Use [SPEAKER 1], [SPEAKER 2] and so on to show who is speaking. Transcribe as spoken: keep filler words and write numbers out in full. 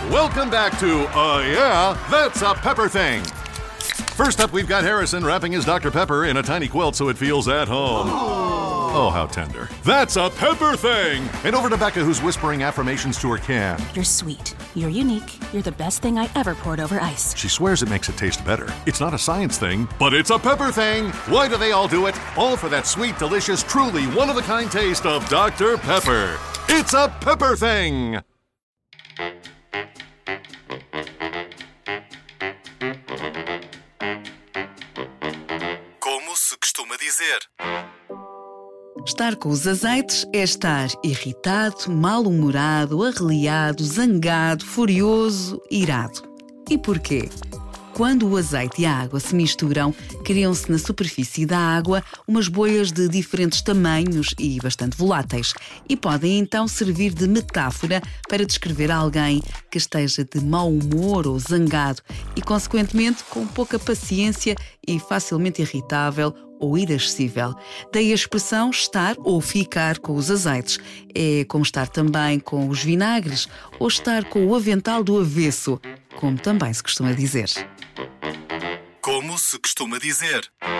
[SPEAKER 1] Welcome back to, uh, yeah, that's a pepper thing. First up, we've got Harrison wrapping his Doctor Pepper in a tiny quilt so it feels at home. Oh, how tender. That's a pepper thing! And over to Becca, who's whispering affirmations to her can.
[SPEAKER 2] You're sweet. You're unique. You're the best thing I ever poured over ice.
[SPEAKER 1] She swears it makes it taste better. It's not a science thing, but it's a pepper thing! Why do they all do it? All for that sweet, delicious, truly one-of-a-kind taste of Doctor Pepper. It's a pepper thing!
[SPEAKER 3] Como se costuma dizer.
[SPEAKER 4] Estar com os azeites é estar irritado, mal-humorado, arreliado, zangado, furioso, irado. E porquê? Quando o azeite e a água se misturam, criam-se na superfície da água umas bolhas de diferentes tamanhos e bastante voláteis e podem então servir de metáfora para descrever alguém que esteja de mau humor ou zangado e, consequentemente, com pouca paciência e facilmente irritável ou irascível. Daí a expressão estar ou ficar com os azeites. É como estar também com os vinagres ou estar com o avental do avesso, como também se costuma dizer.
[SPEAKER 3] Como se costuma dizer.